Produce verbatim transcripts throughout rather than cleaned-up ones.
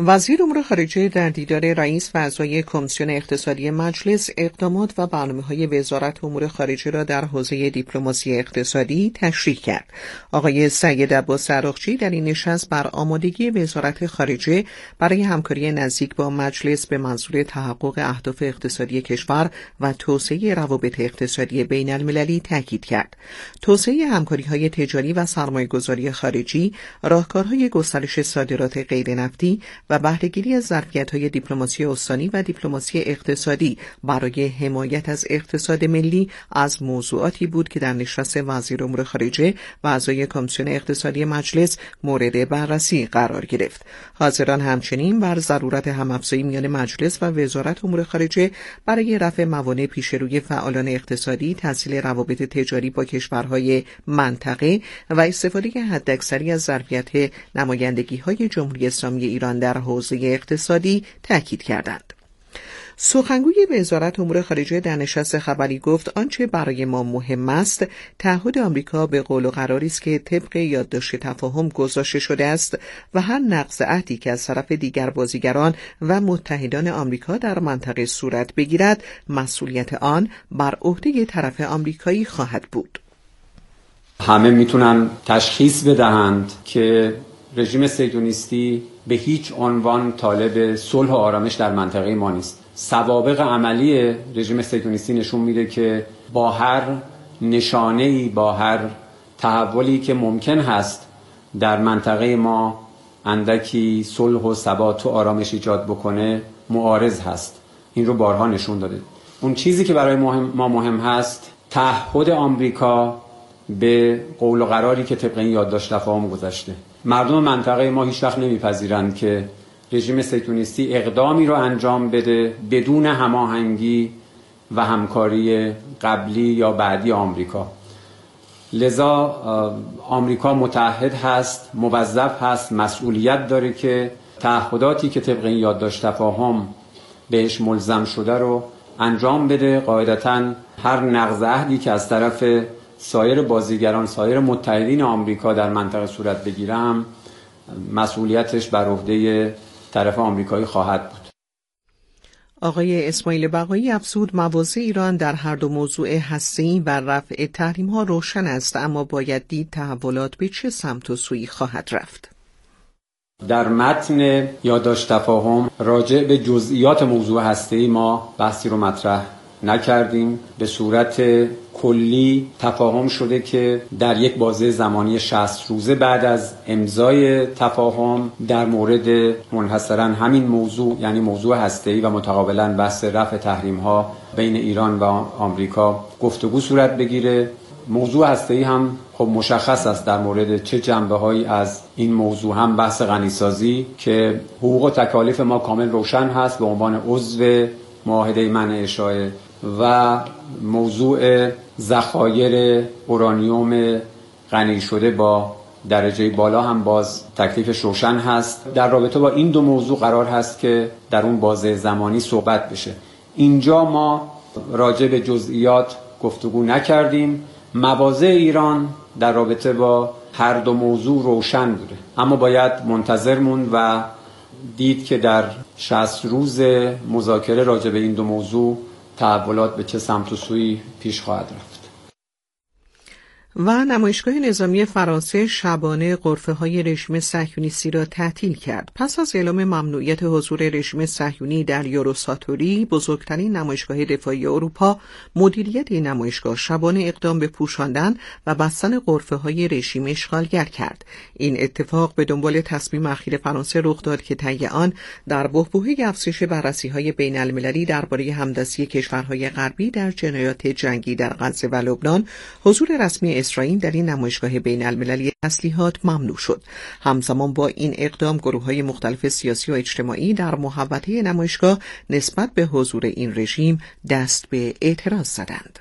وزیر امور خارجه در دیدار رئیس و اعضای کمیسیون اقتصادی مجلس اقدامات و برنامه‌های وزارت امور خارجه را در حوزه دیپلماسی اقتصادی تشریح کرد. آقای سید عباس عراقچی در این نشست بر آمادگی وزارت خارجه برای همکاری نزدیک با مجلس به منظور تحقق اهداف اقتصادی کشور و توسعه روابط اقتصادی بین المللی تاکید کرد. توسعه همکاری‌های تجاری و سرمایه‌گذاری خارجی، راهکارهای گسترش صادرات غیرنفتی و بهره‌گیری از ظرفیت‌های دیپلماسی استانی و دیپلماسی اقتصادی برای حمایت از اقتصاد ملی از موضوعاتی بود که در نشست وزیر امور خارجه و اعضای کمیسیون اقتصادی مجلس مورد بررسی قرار گرفت. حاضران همچنین بر ضرورت هم‌افزایی میان مجلس و وزارت امور خارجه برای رفع موانع پیش روی فعالان اقتصادی، تسهیل روابط تجاری با کشورهای منطقه و استفاده حداکثری از ظرفیت نمایندگی‌های جمهوری اسلامی ایران در حوزه اقتصادی تاکید کردند. سخنگوی وزارت امور خارجه در نشست خبری گفت آنچه برای ما مهم است تعهد آمریکا به قول و قراری است که طبق یادداشت تفاهم گذاشته شده است و هر نقض عهدی که از طرف دیگر بازیگران و متحدان آمریکا در منطقه صورت بگیرد مسئولیت آن بر عهده طرف آمریکایی خواهد بود. همه میتونن تشخیص بدهند که رژیم صهیونیستی به هیچ عنوان طالب صلح و آرامش در منطقه ما نیست. سوابق عملی رژیم صهیونیستی نشون میده که با هر نشانه‌ای، با هر تحولی که ممکن هست در منطقه ما اندکی صلح و ثبات و آرامش ایجاد بکنه معارض هست. این رو بارها نشون داده. اون چیزی که برای مهم ما مهم هست تعهد آمریکا به قول و قراری که طبق این یادداشت تفاهم گذاشته. مردم منطقه ما هیچ وقت نمیپذیرند که رژیم صهیونیستی اقدامی رو انجام بده بدون هماهنگی و همکاری قبلی یا بعدی آمریکا. لذا آمریکا متعهد هست، موظف هست، مسئولیت داره که تعهداتی که طبق این یادداشت تفاهم بهش ملزم شده رو انجام بده. قاعدتاً هر نقض عهدی که از طرف سایر بازیگران، سایر متحدین آمریکا در منطقه صورت بگیرم مسئولیتش بر عهده طرف آمریکایی خواهد بود. آقای اسماعیل بقایی افزود مواضع ایران در هر دو موضوع هسته‌ای و رفع تحریم‌ها روشن است، اما باید دید تحولات به چه سمت و سویی خواهد رفت. در متن یادداشت تفاهم راجع به جزئیات موضوع هسته‌ای ما بحثی رو مطرح نکردیم. به صورت کلی تفاهم شده که در یک بازه زمانی شصت روزه بعد از امضای تفاهم در مورد منحصراً همین موضوع، یعنی موضوع هسته‌ای و متقابلاً بحث رفع تحریم‌ها بین ایران و آمریکا گفتگو صورت بگیره. موضوع هسته‌ای هم خب مشخص است در مورد چه جنبه‌هایی از این موضوع، هم بحث غنیسازی که حقوق و تکالیف ما کامل روشن هست به عنوان عضو معاهده منع اشاعه، و موضوع ذخایر اورانیوم غنی شده با درجه بالا هم باز تکلیفش روشن هست. در رابطه با این دو موضوع قرار هست که در اون بازه زمانی صحبت بشه. اینجا ما راجع به جزئیات گفتگو نکردیم. مواضع ایران در رابطه با هر دو موضوع روشن بوده، اما باید منتظر موند و دید که در شصت روز مذاکره راجع به این دو موضوع تحولات به چه سمت و سوی پیش خواهد رفت. و نمایشگاه نظامی فرانسه شبانه غرفه‌های رژیم صهیونیستی را تعطیل کرد. پس از اعلام ممنوعیت حضور رژیم صهیونی در یوروساتوری، بزرگترین نمایشگاه دفاعی اروپا، مدیریت این نمایشگاه شبانه اقدام به پوشاندن و بستن غرفه‌های رژیم اشغالگر کرد. این اتفاق به دنبال تصمیم اخیر فرانسه رخ داد که طی آن در بحبوحه افزایش بررسی‌های بین‌المللی درباره همدستی کشورهای غربی در جنایات جنگی در غزه و لبنان، حضور رسمی اسرائیل در این نمایشگاه بین المللی تسلیحات ممنوع شد. همزمان با این اقدام گروه‌های مختلف سیاسی و اجتماعی در محوطه نمایشگاه نسبت به حضور این رژیم دست به اعتراض زدند.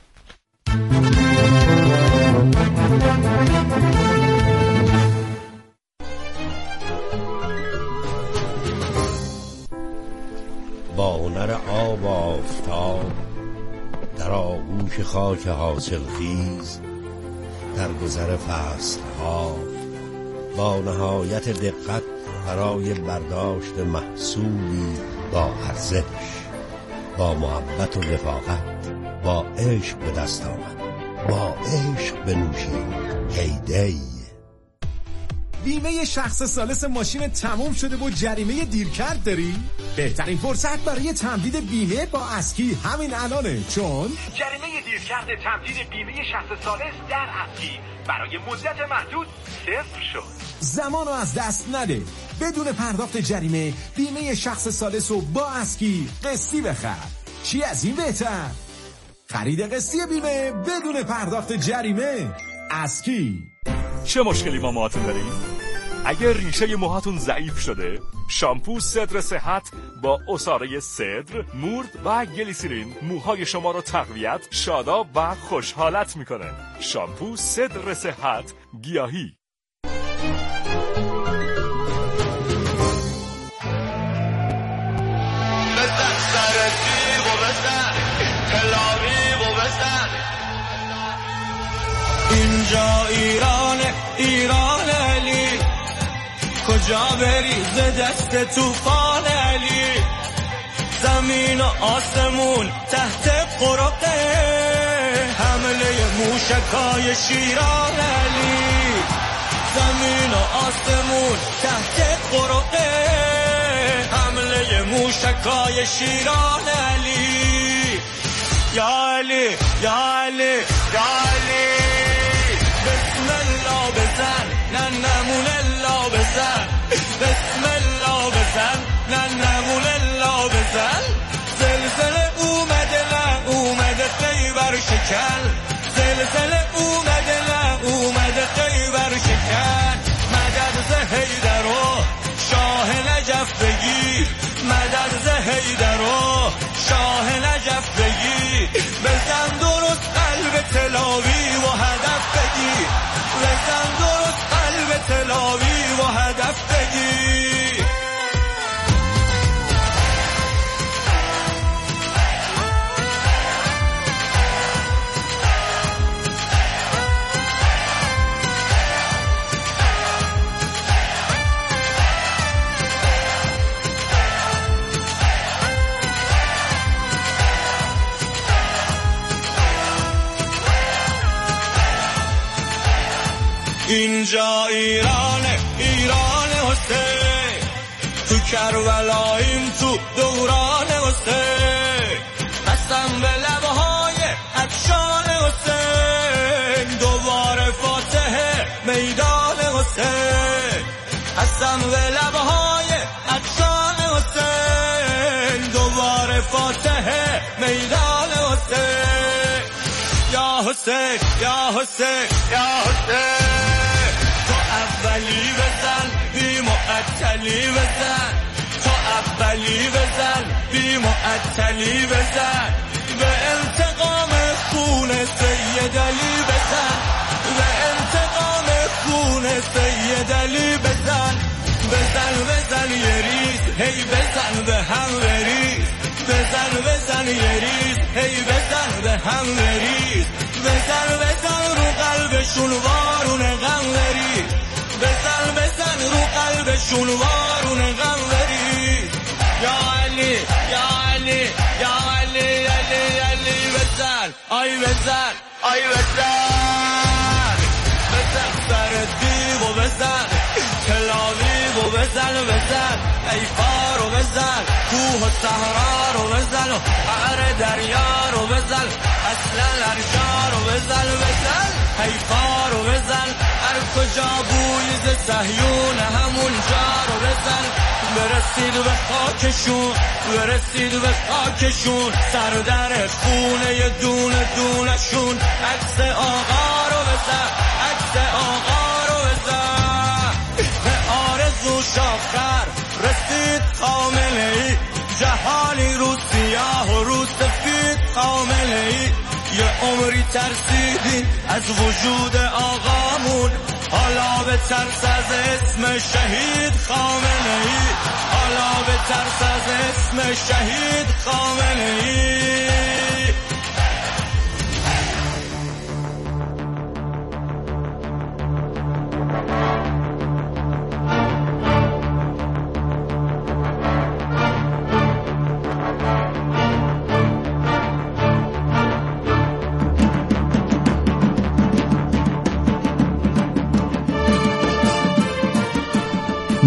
با هنر آب و آفتاب در آغوش خاک حاصلخیز، در گذر فصلها با نهایت دقت برای برداشت محصولی با ارزش، با محبت و رفاقت، با عشق به دست آمد. با عشق بنوشیم هیدی. بیمه شخص ثالث ماشین تموم شده و جریمه دیرکرد داری؟ بهترین فرصت برای تمدید بیمه با اسکی همین الانه، چون جریمه دیرکرد تمدید بیمه شخص ثالث در اسکی برای مدت محدود صفر شد. زمانو از دست نده. بدون پرداخت جریمه بیمه شخص ثالث رو با اسکی قسطی بخر. چی از این بهتر؟ خرید قسطی بیمه بدون پرداخت جریمه. اسکی. چه مشکلی با موهاتون داریم؟ اگر ریشه موهاتون ضعیف شده، شامپو صدر صحت با عصاره صدر، مورد و گلیسرین موهای شما رو تقویت، شاداب و خوشحالت میکنه. شامپو صدر صحت گیاهی. اینجا ایران، ایران علی، کجا بری ز دست توفان علی. زمین و آسمون تحت قرقه، حمله موشکای شیران علی. زمین و آسمون تحت قرقه، حمله موشکای شیران علی. یا علی، یا علی، یا علی، بسم الله بزن، نه نمون الله بزن. بسم الله بزن، نه نمون الله بزن. زلزله اومده، نه اومده خیبر شکن. زلزله اومده، نه اومده خیبر شکن. مدد ز حیدر و شاه نجف بگیر. مدد ز حیدر و شاه نجف بگیر. بزن درست قلب تلاوی و هدف بگیر. بزن درست قلب تلاوی و هدف بگیر. اینجا ایرانه، ایران حسین. تو کربلاییم، تو دوران حسین. قسم به لبهای عطشان حسین. دوباره فاتح میدان حسین. قسم به لبهای عطشان حسین. دوباره فاتح میدان حسین. یا حسین، یا حسین، یا حسین. اولی بزن، بی معطلی بزن. تو اولی بزن، بی معطلی بزن. به انتقام خون سید علی بزن. به انتقام خون سید علی بزن. بزن بزن یه ریز، هی بزن به هم بریز. بزن بزن یه ریز، هی بزن به هم بریز. بزن بزن رو قلبشون وارون غم بریز. بزن بزن رو قلبشون وارون غم بریز. یا علی، یا علی، یا علی، علی، علی بزن. آی بزن، آی بزن. بزن سر دیو و بزن، تلاویو و بزن بزن. حیفا رو بزن، کوه و صحرا رو بزن. و قعر دریا رو بزن، اصلا ارجا رو بزن بزن. حیفا رو بزن، هر کجا بوی ز صهیون همون جا رو بزن. برسید به خاکشون، برسید به خاکشون. سر در خونه دونه دونشون. عکس آقا رو بزن، عکس آقا رو بزن. به آرزو شاخر رسید خامنه ای. جهانی رو سیاه و رو سفید خامنه ای. یه عمری ترسیدین از وجود آقامون. حالا به ترس از اسم شهید خامنه ای. حالا به ترس از اسم شهید خامنه ای.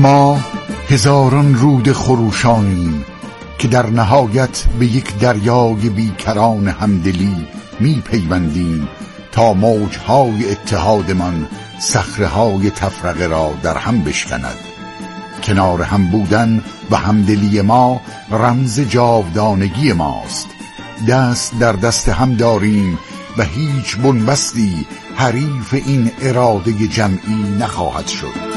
ما هزاران رود خروشانیم که در نهایت به یک دریای بیکران همدلی می پیوندیم تا موجهای اتحادمان صخره‌های تفرقه را در هم بشکند. کنار هم بودن و همدلی ما رمز جاودانگی ماست. دست در دست هم داریم و هیچ بنبستی حریف این اراده جمعی نخواهد شد.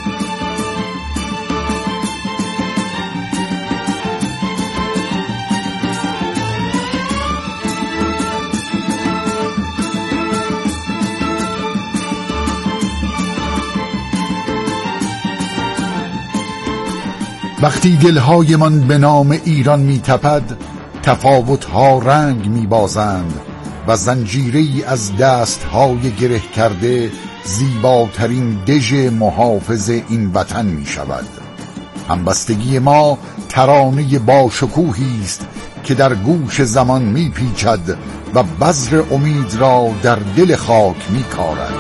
وقتی دلهای من به نام ایران می تپد، تفاوتها رنگ می بازند و زنجیری از دستهای گره کرده زیباترین دژ محافظ این وطن می شود. همبستگی ما ترانه باشکوهی است که در گوش زمان می پیچد و بذر امید را در دل خاک می کارد.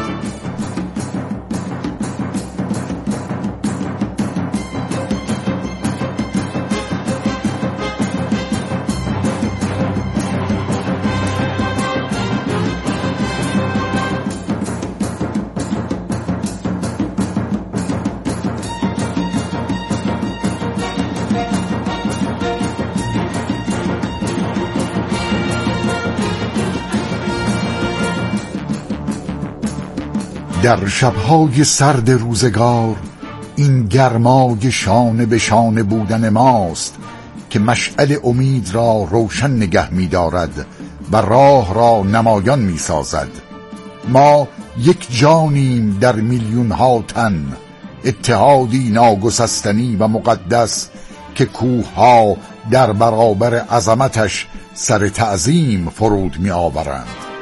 در شبهای سرد روزگار این گرمای شانه به شانه بودن ماست که مشعل امید را روشن نگه می دارد و راه را نمایان می سازد. ما یک جانیم در میلیون ها تن، اتحادی ناگسستنی و مقدس که کوه ها در برابر عظمتش سر تعظیم فرود می آورند.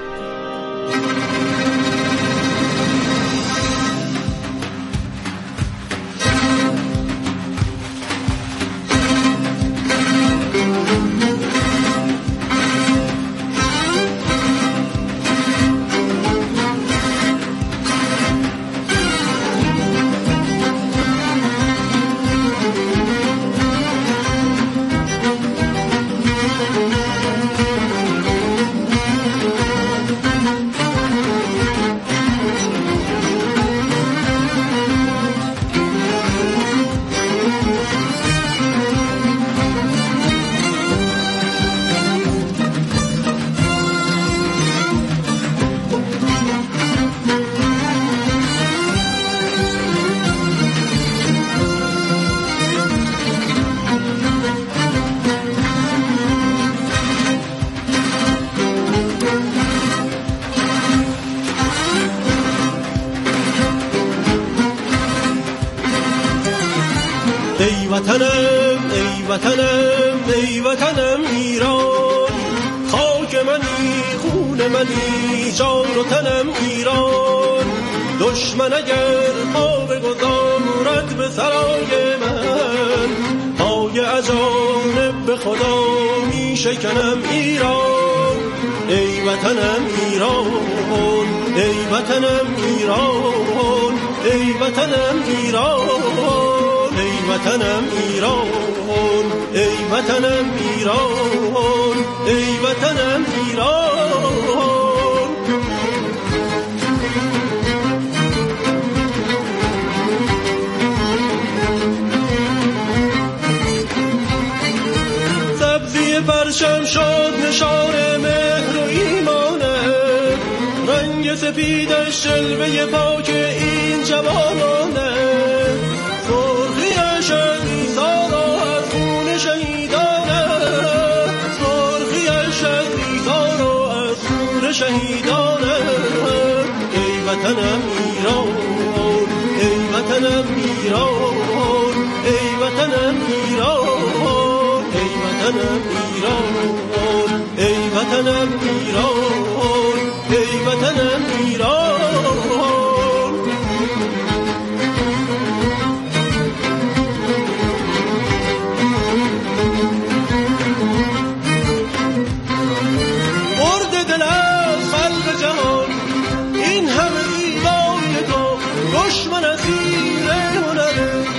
ای وطنم ای وطنم ای وطنم ایران، خاک منی خون منی جان و تنم ایران. دشمن اگر پا بگذارد به سرای من، پای اجانب به خدا می شکنم ایران. ای وطنم ایران ای وطنم ایران ای وطنم ایران ای وطنم ایران ای وطنم ایران ای وطنم ایران. سبزی پرچم شد نشان مهر و ایمانه، رنگ سپیدش جلوه پاک این جوانانه. سرخیش ایثارا از خون شهیدانه، سرخیش ایثارا از خون شهیدانه. ای وطنم ایران ای وطنم ایران ای وطنم ایران ای وطنم ایران ای وطنم ایران ای وطنم ایران. مرد دل از خلق جهان این همه زیبایی تو، دشمن از زیر هنره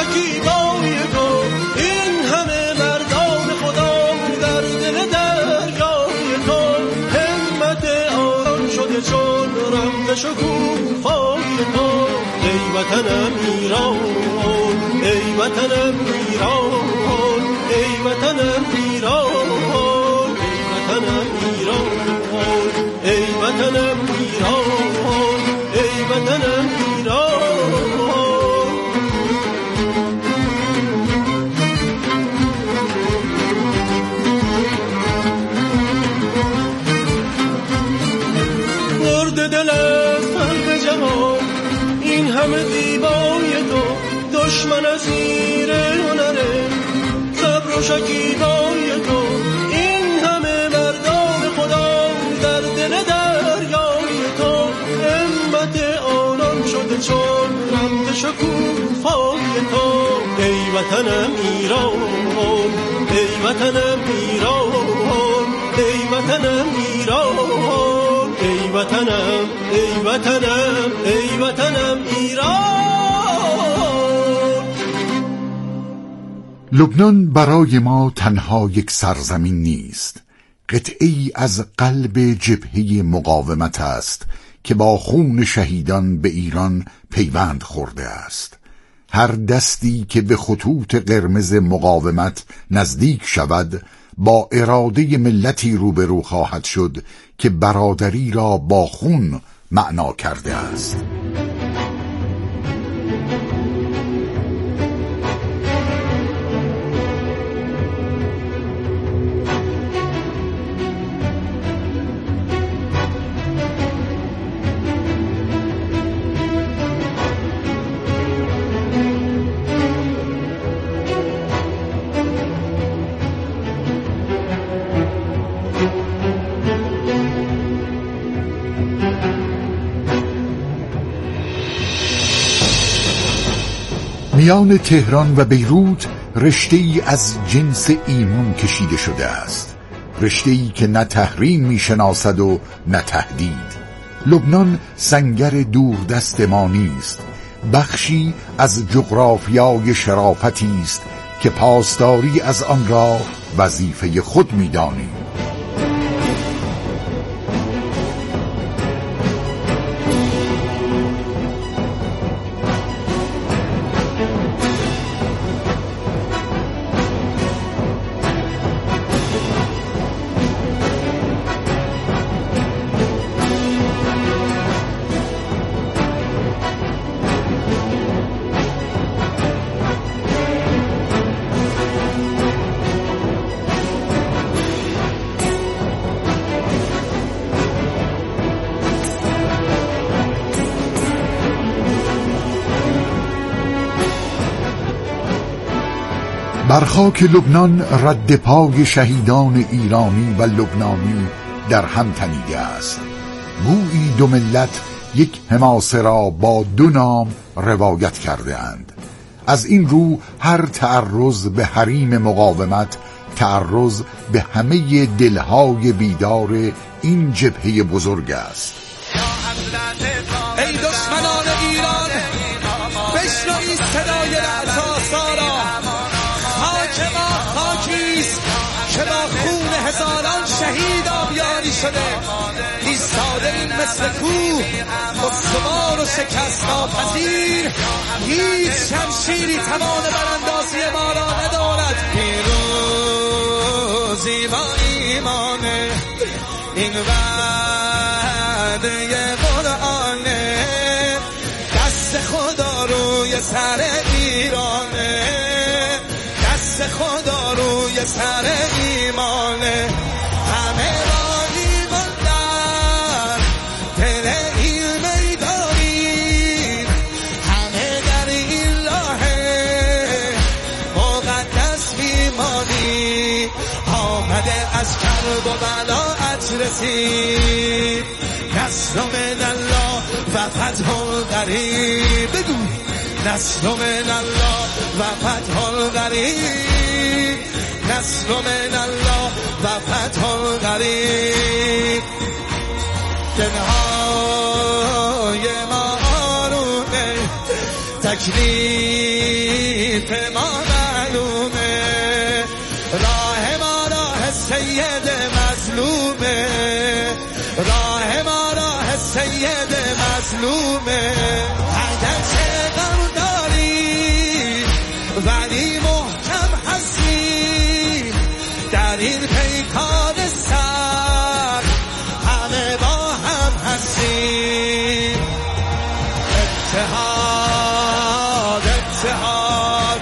شکیبای تو، این همه مردان خدا در دل دریای تو، همت آرام شده چون رمز شکوفای تو. ای وطنم ایران، ای وطنم ایران، ای وطنم ایران، ای وطنم ایران، ای وطنم ایران، ای وطنم ایران. مرد دل از قلب جوان، این همه زیبای تو، دشمن از زیر هنره، صبر و شکیبای تو، این همه مردان خدا در دل دریای تو، همت آنان شده چون رمز شکوفای تو. ای وطنم ایران، ای وطنم ایران، ای وطنم ایران، ای وطنم، ای وطنم، ای وطنم ایران. لبنان برای ما تنها یک سرزمین نیست، قطعه‌ای از قلب جبهه مقاومت است که با خون شهیدان به ایران پیوند خورده است. هر دستی که به خطوط قرمز مقاومت نزدیک شود با اراده ملتی روبرو خواهد شد که برادری را با خون معنا کرده است. میان تهران و بیروت رشته‌ای از جنس ایمان کشیده شده است، رشته‌ای که نه تحریم میشناسد و نه تهدید. لبنان سنگر دوردست ما نیست، بخشی از جغرافیای شرافتی است که پاسداری از آن را وظیفه خود می‌دانیم. بر خاک لبنان رد پای شهیدان ایرانی و لبنانی در هم تنیده است. گویی دو ملت یک حماسه را با دو نام روایت کرده اند. از این رو هر تعرض به حریم مقاومت تعرض به همه دلهای بیدار این جبهه بزرگ است. ای دشمنان ایران، بشنوید صدای رعدآسا، خاک ما خاکیست که با خون هزاران شهید آبیاری شده، ایستاده این مثل کوه استوار و شکست ناپذیر، هیچ شمشیری توان براندازی ما را ندارد. پیروزی با ایمانه، این وعده قرآنه، دست خدا روی سر ایرانه، دست خدا روی سر ایمانه، همه را ایمان در دل این میدانیم، همه در این راه مقدس میمانیم. آمده از کرب و بلایت رسید، نصر من الله و فتح قریب. بگو نصر من الله و فتح قریب، نصر من الله و فتح قریب. دلهای ما آرومه، تکلیف ما معلومه، راه ما راه سید مظلومه، راه ما راه سید مظلومه. اگر چه غم داری ولی محکم هستی، در این پیکار سر همه با هم هستیم. اتحاد اتحاد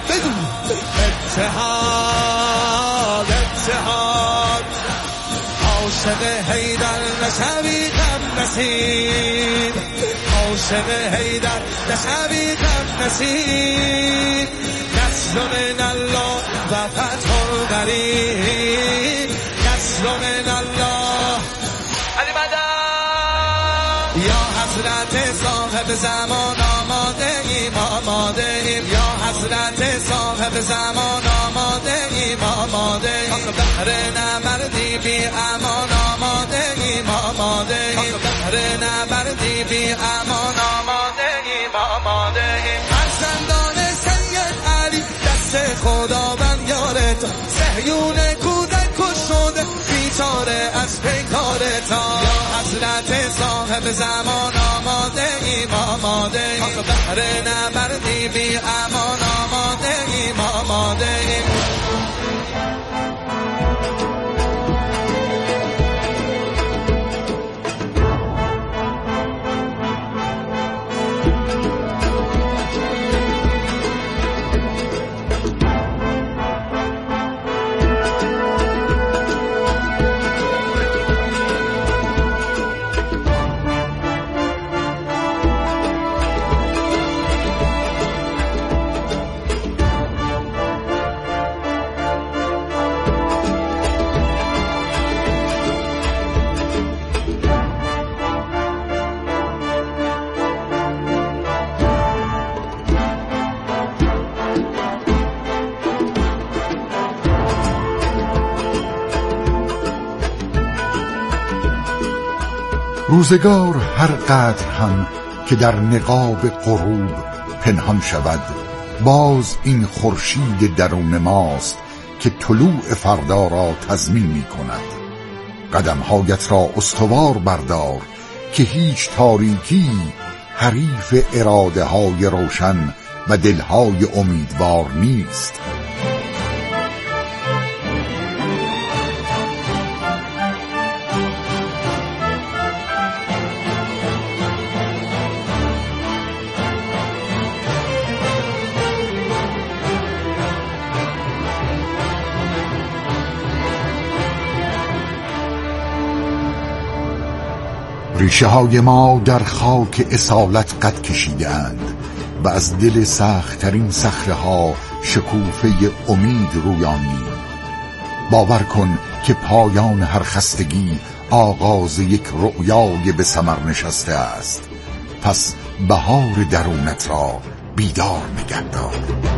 اتحاد اتحاد، عاشق حیدر نشوی غم نصیب، عاشق حیدر نشوی غم نصیب. نصر من الله و فتح قریب، نصر من الله. علی مدد یا حضرت صاحب زمان آماده ایم آماده ایم، یا حضرت صاحب زمان آماده ایم آماده ایم. بحر نبردی بی امان آماده ایم آماده ایم، بحر نبردی بی امان آماده ایم آماده ایم. فرزندان سید علی دست خداوند یارتا، صهیون کودک کش شده بیچاره از پیکارتا. یا حضرت صاحب زمان آماده ایم آماده ایم، بحر نبردی بی امان آماده ایم آماده ایم. روزگار هر قدر هم که در نقاب غروب پنهان شود، باز این خورشید درون ماست که طلوع فردا را تضمین می کند. قدمهایت را استوار بردار که هیچ تاریکی حریف اراده های روشن و دلهای امیدوار نیست. ریشه های ما در خاک اصالت قد کشیده اند و از دل سخت‌ترین صخره ها شکوفه امید رویانیم. باور کن که پایان هر خستگی آغاز یک رؤیای به ثمر نشسته است. پس بهار درونت را بیدار نگه دار.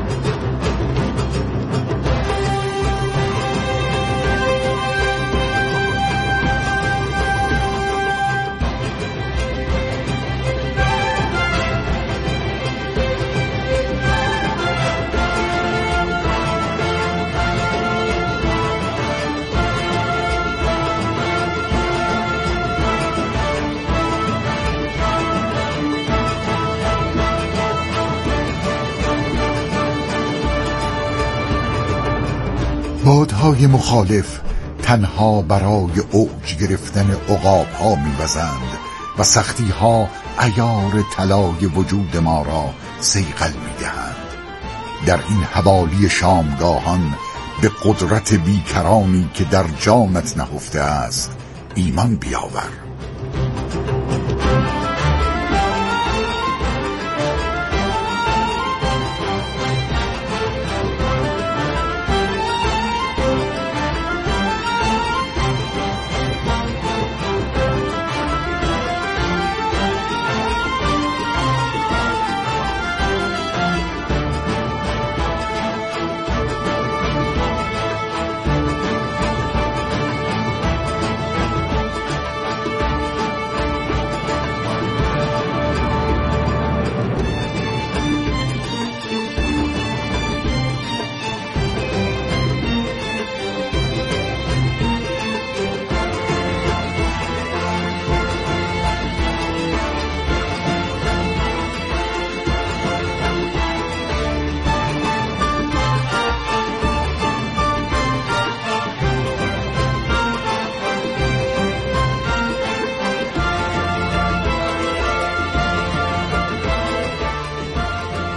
بادهای مخالف تنها برای اوج گرفتن عقاب ها می‌وزند و سختی ها عیار طلای وجود ما را صیقل می‌دهند. در این حوالی شامگاهان به قدرت بیکرانی که در جانت نهفته است ایمان بیاور.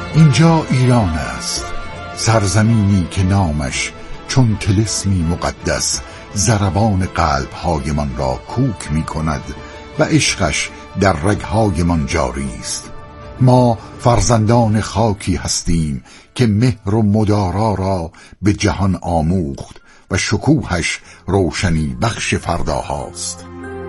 اینجا ایران است، سرزمینی که نامش چون طلسمی مقدس ضربان قلب‌هایمان را کوک می کند و عشقش در رگ‌هایمان جاری است. ما فرزندان خاکی هستیم که مهر و مدارا را به جهان آموخت و شکوهش روشنی بخش فرداهاست.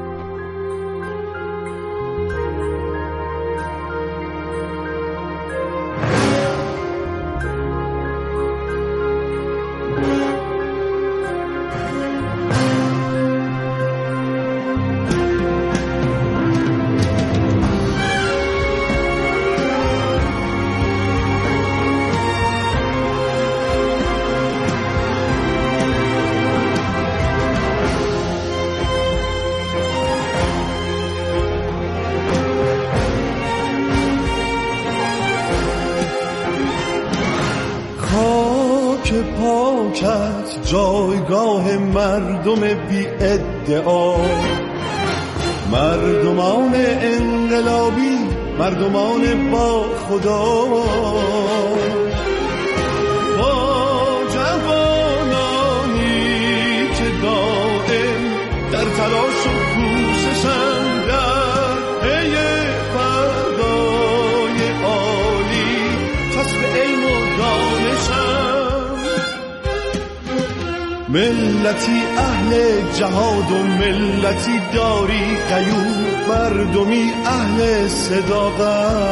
پاکت جایگاه مردم بی ادعا، مردمان انقلابی، مردمان با خدا، با جوانانی که دائم در تلاش و کوششند در پی فردای عالی، کسب علم و دانشند. ملتی اهل جهاد و ملتی داری قیوم، مردمی اهل صداقت،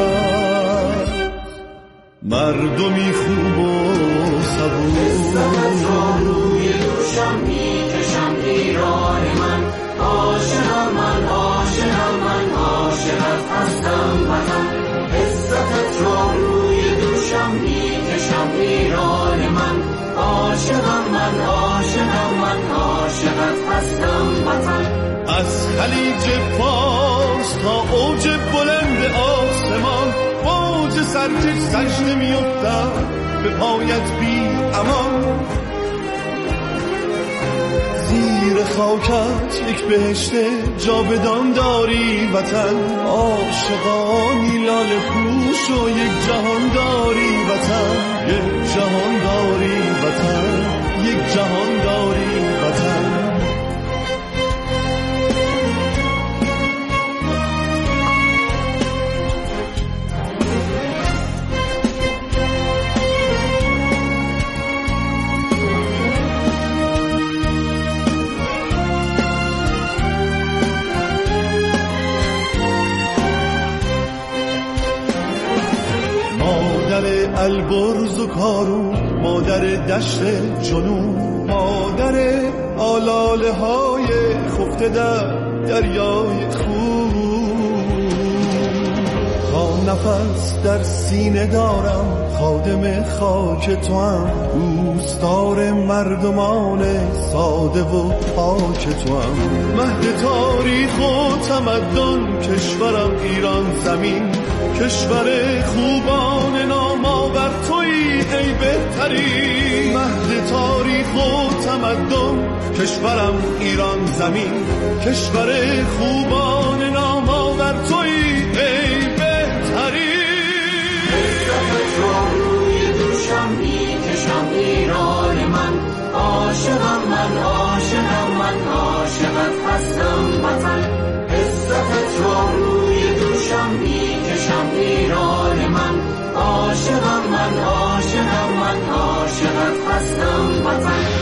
مردمی خوب و صبور. روی دوشم میکشم ایران من، عاشقم من، عاشقم من، عاشقت هستم وطن. عزتت را روی دوشم میکشم ایران من، عاشقم من، عاشقم من، عاشقت هستم وطن. از خلیج فارس تا اوج بلند آسمان، موج سرکش سجده میافتم به پایت بی امان. زیر خاکت یک بهشت جاودان داری وطن، عاشقانی لاله پوش و یک جهان داری وطن، یک جهان داری وطن، یک جهان داری وطن. البرز و کارون، مادر دشت جنون، مادر آلاله های خفته در دریای خون. تا نفس در سینه دارم خادم خاک تو هم، دوستدار مردمان ساده و پاک تو هم. مهد تاریخ و تمدن کشورم ایران زمین، کشور خوبان نامآور تویی ای بهترین. مهد تاریخ و تمدن کشورم ایران زمین، کشور خوبان نامآور تویی ای بهترین. عزتت را روی دوشم میکشم ایران من، عاشقم من، عاشقم من، عاشقت هستم وطن. عزتت را روی دوشم میکشم ایران من، عاشقم من، عاشقم من، عاشقت هستم وطن.